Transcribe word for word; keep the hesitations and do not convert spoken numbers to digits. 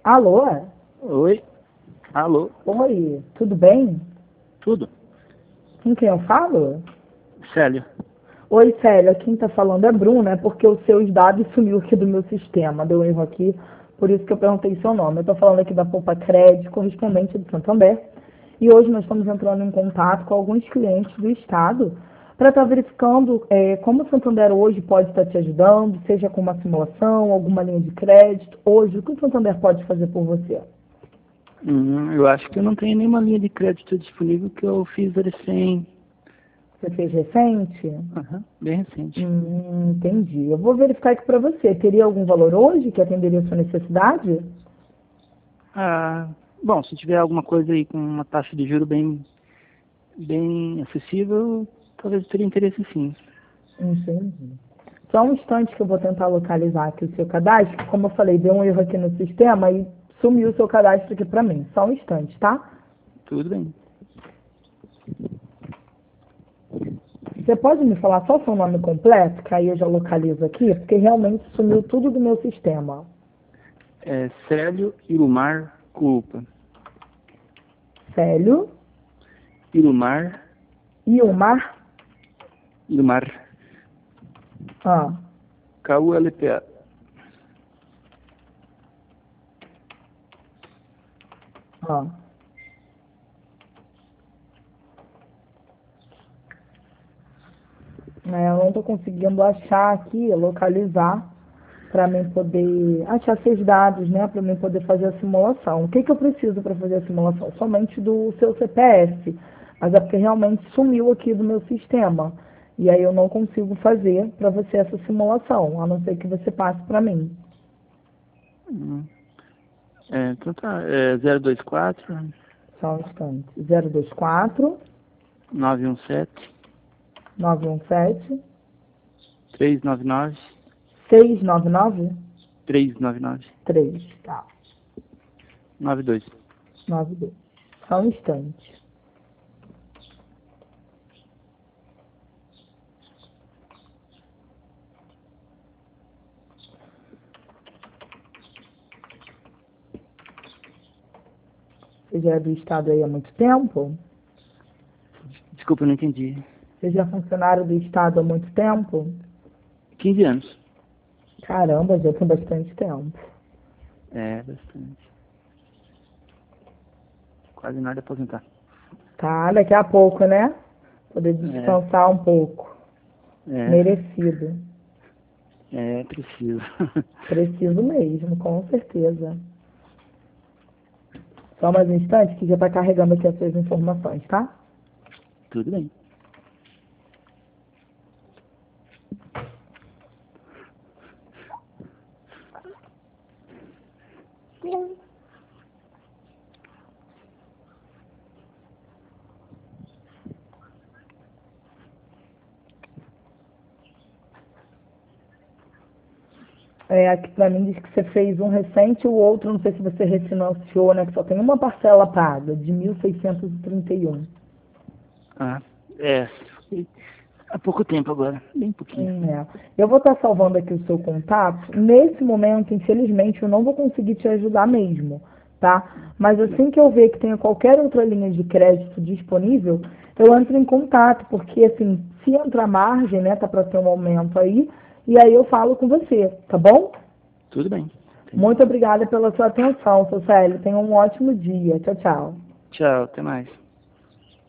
Alô? Oi. Alô. Oi, tudo bem? Tudo. Com quem eu falo? Célio. Oi, Célia, quem está falando é Bruna, é porque os seus dados sumiu aqui do meu sistema, deu erro aqui, por isso que eu perguntei seu nome. Eu estou falando aqui da Poupa Crédito, correspondente de Santander, e hoje nós estamos entrando em contato com alguns clientes do Estado para estar verificando é, como o Santander hoje pode estar te ajudando, seja com uma simulação, alguma linha de crédito. Hoje, o que o Santander pode fazer por você? Hum, eu acho que eu não tenho nenhuma linha de crédito disponível que eu fiz recém. Você fez recente? Aham, bem recente. Hum, entendi. Eu vou verificar aqui para você. Teria algum valor hoje que atenderia a sua necessidade? Ah, bom, se tiver alguma coisa aí com uma taxa de juro bem, bem acessível, talvez eu teria interesse sim. Entendi. Só um instante que eu vou tentar localizar aqui o seu cadastro. Como eu falei, deu um erro aqui no sistema e sumiu o seu cadastro aqui para mim. Só um instante, tá? Tudo bem. Você pode me falar só o seu nome completo, que aí eu já localizo aqui, porque realmente sumiu tudo do meu sistema. É Célio Ilumar Culpa. Célio, Ilumar, Ilmar, Ilumar, ah, K U L P A. ah. É, eu não estou conseguindo achar aqui, localizar, para mim poder achar seus dados, né? Para mim poder fazer a simulação. O que, que eu preciso para fazer a simulação? Somente do seu C P F. Mas é porque realmente sumiu aqui do meu sistema. E aí eu não consigo fazer para você essa simulação, a não ser que você passe para mim. Hum. É, então tá, é zero dois quatro, Só um instante. zero dois quatro, nove um sete, nove um sete, três nove nove, seis nove nove três nove nove, três. Tá. nove dois. nove dois. Só um instante. Você já é do Estado aí há muito tempo? Desculpa, eu não entendi. Você já é funcionário do Estado há muito tempo? quinze anos. Caramba, já tem bastante tempo. É, bastante. Quase nada de aposentar. Tá, daqui a pouco, né? Poder É, descansar um pouco. é, Merecido. é, preciso. Preciso mesmo, com certeza. Só mais um instante que já está carregando aqui as suas informações, tá? Tudo bem. É, aqui pra mim diz que você fez um recente e o outro, não sei se você refinanciou, né? Que só tem uma parcela paga, de mil seiscentos e trinta e um. Ah, é. Foi há pouco tempo agora. Bem pouquinho. Hum, é. Eu vou estar salvando aqui o seu contato. Nesse momento, infelizmente, eu não vou conseguir te ajudar mesmo, tá? Mas assim que eu ver que tenha qualquer outra linha de crédito disponível, eu entro em contato, porque assim, se entrar margem, né, tá para ter um aumento aí, e aí eu falo com você, tá bom? Tudo bem. Entendi. Muito obrigada pela sua atenção, seu Célio. Tenha um ótimo dia. Tchau, tchau. Tchau, até mais.